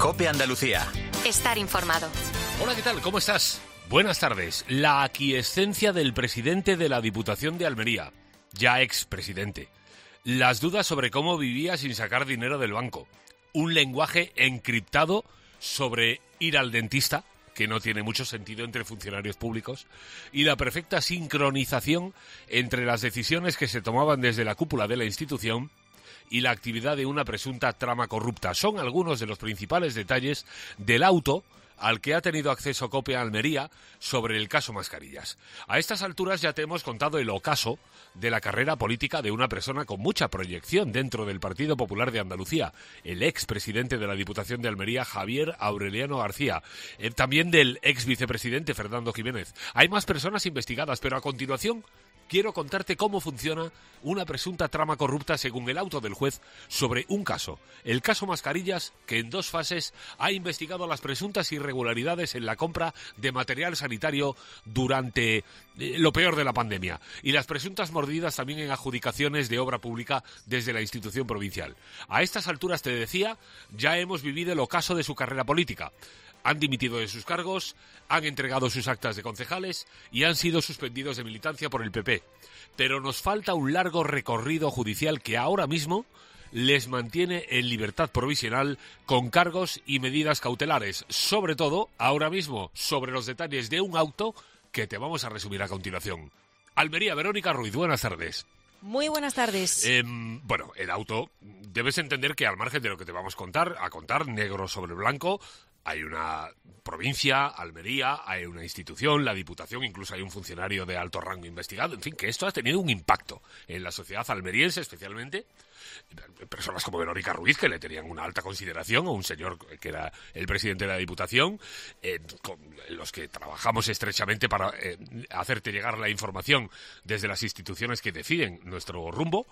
COPE Andalucía. Estar informado. Hola, ¿qué tal? ¿Cómo estás? Buenas tardes. La aquiescencia del presidente de la Diputación de Almería, ya expresidente. Las dudas sobre cómo vivía sin sacar dinero del banco. Un lenguaje encriptado sobre ir al dentista, que no tiene mucho sentido entre funcionarios públicos, y la perfecta sincronización entre las decisiones que se tomaban desde la cúpula de la institución y la actividad de una presunta trama corrupta. Son algunos de los principales detalles del auto al que ha tenido acceso COPE Almería sobre el caso Mascarillas. A estas alturas ya te hemos contado el ocaso de la carrera política de una persona con mucha proyección dentro del Partido Popular de Andalucía, el expresidente de la Diputación de Almería, Javier Aureliano García, también del ex vicepresidente Fernando Jiménez. Hay más personas investigadas, pero a continuación quiero contarte cómo funciona una presunta trama corrupta según el auto del juez sobre un caso, el caso Mascarillas, que en 2 fases ha investigado las presuntas irregularidades en la compra de material sanitario durante lo peor de la pandemia y las presuntas mordidas también en adjudicaciones de obra pública desde la institución provincial. A estas alturas, te decía, ya hemos vivido el ocaso de su carrera política. Han dimitido de sus cargos, han entregado sus actas de concejales y han sido suspendidos de militancia por el PP. Pero nos falta un largo recorrido judicial que ahora mismo les mantiene en libertad provisional con cargos y medidas cautelares. Sobre todo, ahora mismo, sobre los detalles de un auto que te vamos a resumir a continuación. Almería, Verónica Ruiz, buenas tardes. Muy buenas tardes. Bueno, el auto, debes entender que al margen de lo que te vamos a contar negro sobre blanco, hay una provincia, Almería, hay una institución, la Diputación, incluso hay un funcionario de alto rango investigado. En fin, que esto ha tenido un impacto en la sociedad almeriense, especialmente personas como Verónica Ruiz, que le tenían una alta consideración, o un señor que era el presidente de la Diputación, con los que trabajamos estrechamente para hacerte llegar la información desde las instituciones que deciden nuestro rumbo,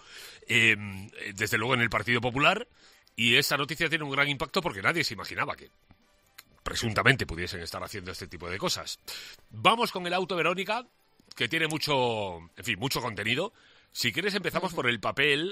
desde luego en el Partido Popular. Y esta noticia tiene un gran impacto porque nadie se imaginaba que presuntamente pudiesen estar haciendo este tipo de cosas. Vamos con el auto, Verónica, que tiene mucho contenido. Si quieres empezamos por el papel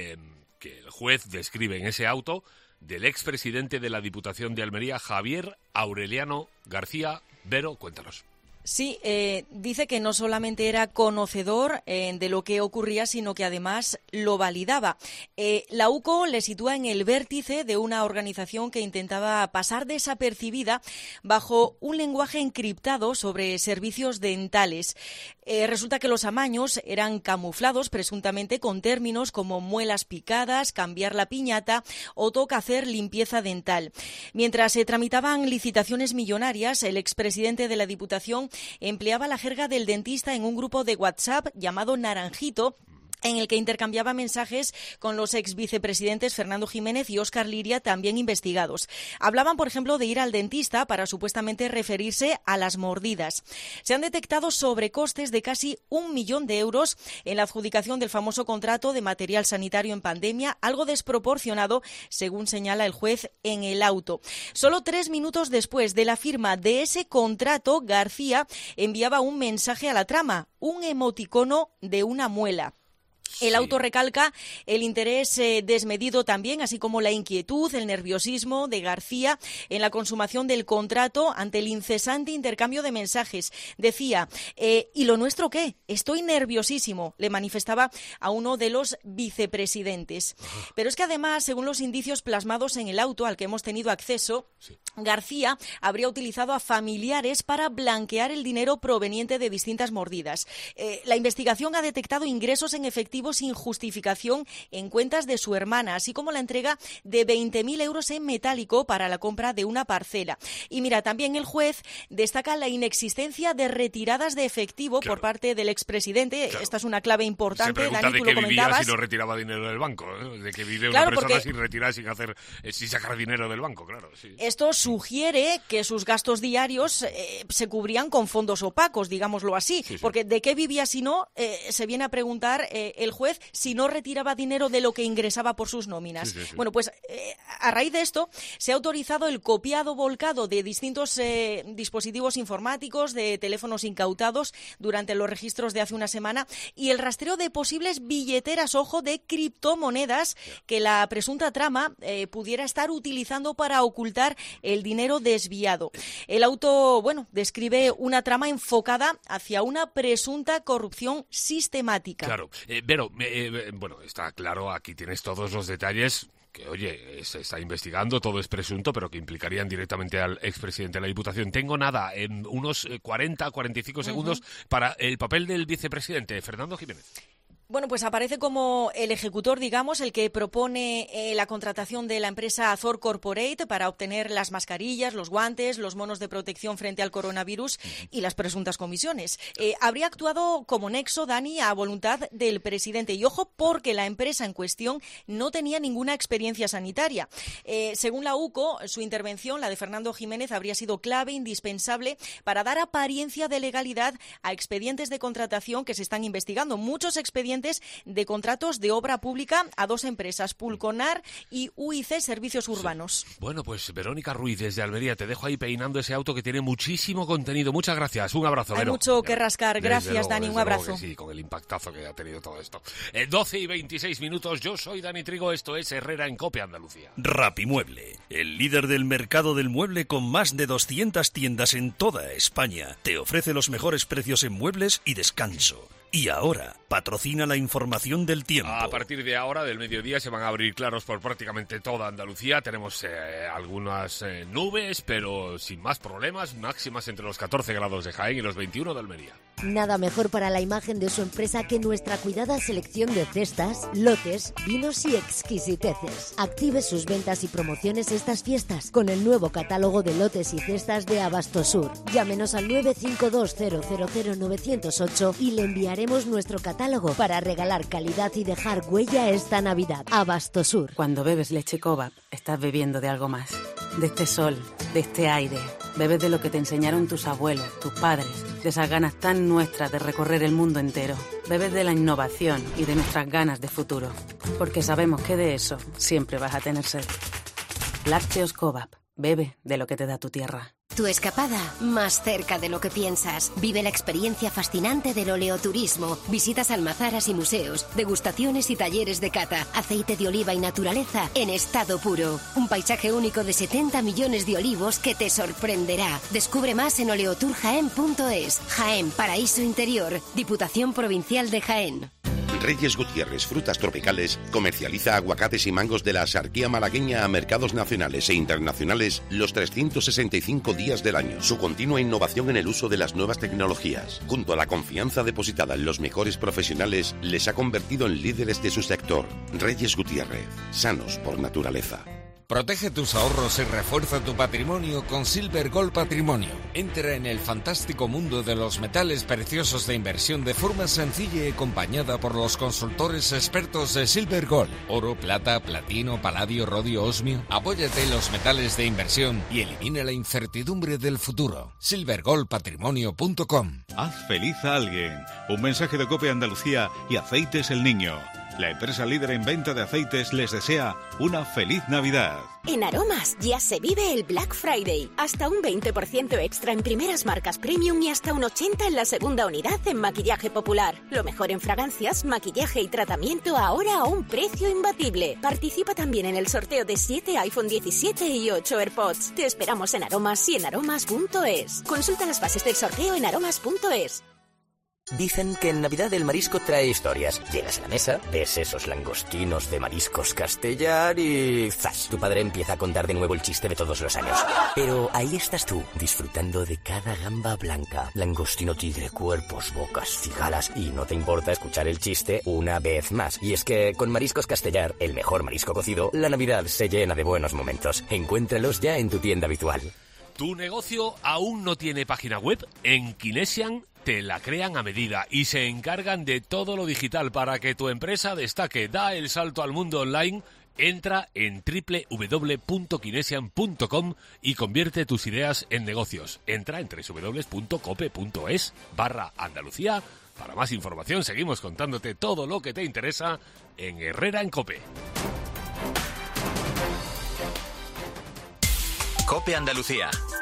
que el juez describe en ese auto del expresidente de la Diputación de Almería, Javier Aureliano García. Vero, cuéntanos. Sí, dice que no solamente era conocedor de lo que ocurría, sino que además lo validaba. La UCO le sitúa en el vértice de una organización que intentaba pasar desapercibida bajo un lenguaje encriptado sobre servicios dentales. Resulta que los amaños eran camuflados presuntamente con términos como muelas picadas, cambiar la piñata o toca hacer limpieza dental. Mientras se tramitaban licitaciones millonarias, el expresidente de la Diputación empleaba la jerga del dentista en un grupo de WhatsApp llamado Naranjito, en el que intercambiaba mensajes con los ex vicepresidentes Fernando Jiménez y Óscar Liria, también investigados. Hablaban, por ejemplo, de ir al dentista para supuestamente referirse a las mordidas. Se han detectado sobrecostes de casi 1 millón de euros en la adjudicación del famoso contrato de material sanitario en pandemia, algo desproporcionado, según señala el juez en el auto. Solo 3 minutos después de la firma de ese contrato, García enviaba un mensaje a la trama, un emoticono de una muela. El auto recalca el interés desmedido también, así como la inquietud, el nerviosismo de García en la consumación del contrato ante el incesante intercambio de mensajes. Decía, ¿y lo nuestro qué? Estoy nerviosísimo, le manifestaba a uno de los vicepresidentes. Pero es que además, según los indicios plasmados en el auto al que hemos tenido acceso, García habría utilizado a familiares para blanquear el dinero proveniente de distintas mordidas. La investigación ha detectado ingresos en efectivo sin justificación en cuentas de su hermana, así como la entrega de 20.000 euros en metálico para la compra de una parcela. Y mira, también el juez destaca la inexistencia de retiradas de efectivo por parte del expresidente. Claro. Esta es una clave importante, Se pregunta Dani, de tú qué lo vivía comentabas. si no retiraba dinero del banco, ¿eh? De que vive Claro, una persona porque sin retirar, sin sacar dinero del banco, claro. Sí. Esto sugiere que sus gastos diarios se cubrían con fondos opacos, digámoslo así, Sí. porque ¿de qué vivía si no? Se viene a preguntar el el juez si no retiraba dinero de lo que ingresaba por sus nóminas. Sí. Bueno, pues a raíz de esto se ha autorizado el copiado volcado de distintos dispositivos informáticos, de teléfonos incautados durante los registros de hace una semana y el rastreo de posibles billeteras, ojo, de criptomonedas que la presunta trama pudiera estar utilizando para ocultar el dinero desviado. El auto, describe una trama enfocada hacia una presunta corrupción sistemática. Claro, Vero, está claro, aquí tienes todos los detalles que, oye, se está investigando, todo es presunto, pero que implicarían directamente al expresidente de la Diputación. Tengo en unos 45 segundos para el papel del vicepresidente, Fernando Jiménez. Bueno, pues aparece como el ejecutor, digamos, el que propone la contratación de la empresa Azor Corporate para obtener las mascarillas, los guantes, los monos de protección frente al coronavirus y las presuntas comisiones. Habría actuado como nexo, Dani, a voluntad del presidente. Y ojo, porque la empresa en cuestión no tenía ninguna experiencia sanitaria. Según la UCO, su intervención, la de Fernando Jiménez, habría sido clave, indispensable, para dar apariencia de legalidad a expedientes de contratación que se están investigando. Muchos expedientes de contratos de obra pública a dos empresas, Pulconar y UIC Servicios Urbanos. Sí. Bueno, pues Verónica Ruiz, desde Almería, te dejo ahí peinando ese auto que tiene muchísimo contenido. Muchas gracias, un abrazo, Vero. Hay mucho que rascar, gracias, Dani, un abrazo. Sí, con el impactazo que ha tenido todo esto. 12 y 26 minutos, yo soy Dani Trigo, esto es Herrera en COPE Andalucía. Rapimueble, el líder del mercado del mueble con más de 200 tiendas en toda España, te ofrece los mejores precios en muebles y descanso. Y ahora, patrocina la información del tiempo. A partir de ahora, del mediodía, se van a abrir claros por prácticamente toda Andalucía. Tenemos algunas nubes, pero sin más problemas. Máximas entre los 14 grados de Jaén y los 21 de Almería. Nada mejor para la imagen de su empresa que nuestra cuidada selección de cestas, lotes, vinos y exquisiteces. Active sus ventas y promociones estas fiestas con el nuevo catálogo de lotes y cestas de Abastosur. Llámenos al 952000908 y le enviaremos nuestro catálogo para regalar calidad y dejar huella esta Navidad. Abastosur. Cuando bebes leche Cobap, estás bebiendo de algo más. De este sol, de este aire. Bebes de lo que te enseñaron tus abuelos, tus padres, de esas ganas tan nuestras de recorrer el mundo entero. Bebes de la innovación y de nuestras ganas de futuro. Porque sabemos que de eso siempre vas a tener sed. Lácteos Cobap. Bebe de lo que te da tu tierra. Tu escapada más cerca de lo que piensas. Vive la experiencia fascinante del oleoturismo. Visitas almazaras y museos, degustaciones y talleres de cata, aceite de oliva y naturaleza en estado puro. Un paisaje único de 70 millones de olivos que te sorprenderá. Descubre más en oleoturjaen.es. Jaén, paraíso interior. Diputación Provincial de Jaén. Reyes Gutiérrez Frutas Tropicales comercializa aguacates y mangos de la Axarquía malagueña a mercados nacionales e internacionales los 365 días del año. Su continua innovación en el uso de las nuevas tecnologías, junto a la confianza depositada en los mejores profesionales, les ha convertido en líderes de su sector. Reyes Gutiérrez, sanos por naturaleza. Protege tus ahorros y refuerza tu patrimonio con Silver Gold Patrimonio. Entra en el fantástico mundo de los metales preciosos de inversión de forma sencilla y acompañada por los consultores expertos de Silver Gold. Oro, plata, platino, paladio, rodio, osmio. Apóyate en los metales de inversión y elimina la incertidumbre del futuro. silvergoldpatrimonio.com. Haz feliz a alguien. Un mensaje de COPE Andalucía y Aceites El Niño. La empresa líder en venta de aceites les desea una feliz Navidad. En Aromas ya se vive el Black Friday. Hasta un 20% extra en primeras marcas premium y hasta un 80% en la segunda unidad en maquillaje popular. Lo mejor en fragancias, maquillaje y tratamiento ahora a un precio imbatible. Participa también en el sorteo de 7 iPhone 17 y 8 AirPods. Te esperamos en Aromas y en aromas.es. Consulta las bases del sorteo en aromas.es. Dicen que en Navidad el marisco trae historias. Llegas a la mesa, ves esos langostinos de mariscos Castellar y ¡zas! Tu padre empieza a contar de nuevo el chiste de todos los años. Pero ahí estás tú, disfrutando de cada gamba blanca, langostino tigre, cuerpos, bocas, cigalas, y no te importa escuchar el chiste una vez más. Y es que con Mariscos Castellar, el mejor marisco cocido, la Navidad se llena de buenos momentos. Encuéntralos ya en tu tienda habitual. ¿Tu negocio aún no tiene página web? En Kinesian te la crean a medida y se encargan de todo lo digital para que tu empresa destaque. Da el salto al mundo online Entra en www.kinesian.com y convierte tus ideas en negocios. Entra en www.cope.es/Andalucía. Para más información seguimos contándote todo lo que te interesa en Herrera en Cope. Cope Andalucía.